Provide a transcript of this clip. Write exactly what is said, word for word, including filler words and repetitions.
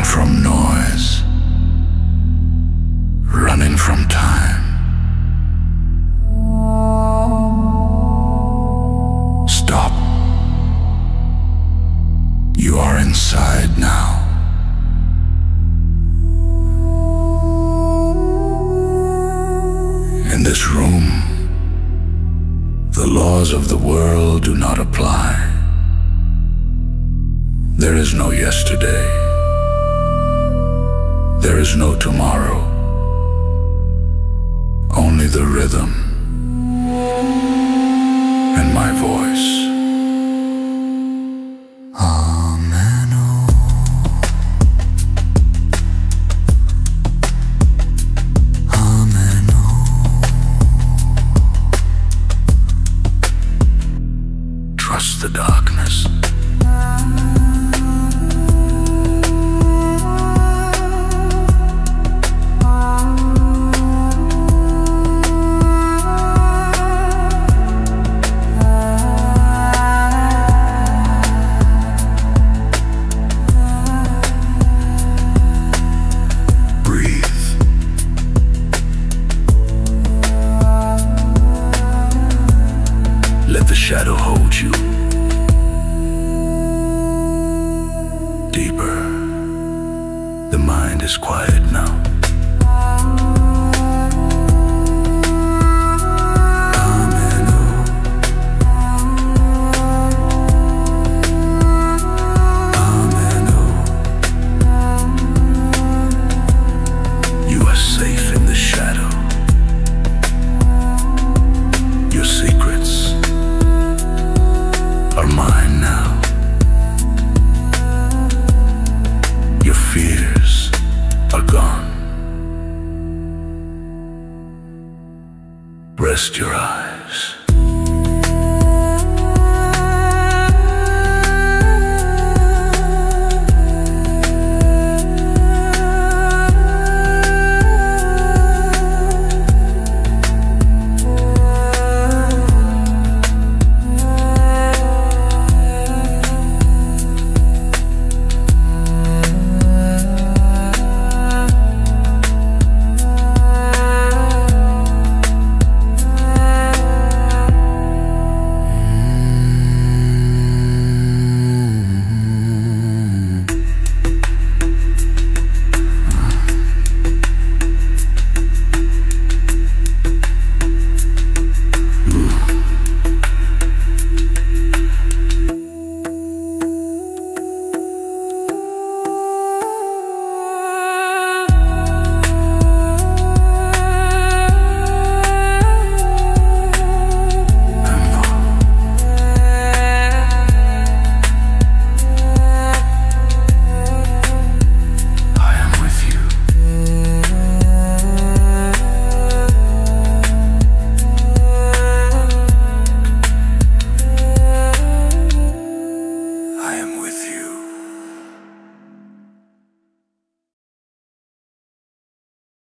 from noise, running from time. Stop. You are inside now. In this room, the laws of the world do not apply. There is no yesterday. There is no tomorrow. Only the rhythm and my voice. Amen. Amen. Trust the darkness. Let the shadow hold you deeper. The mind is quiet now. Amen. Amen. You are safe in the shadow. Your secrets are mine now. Your fears are gone. Rest your eyes.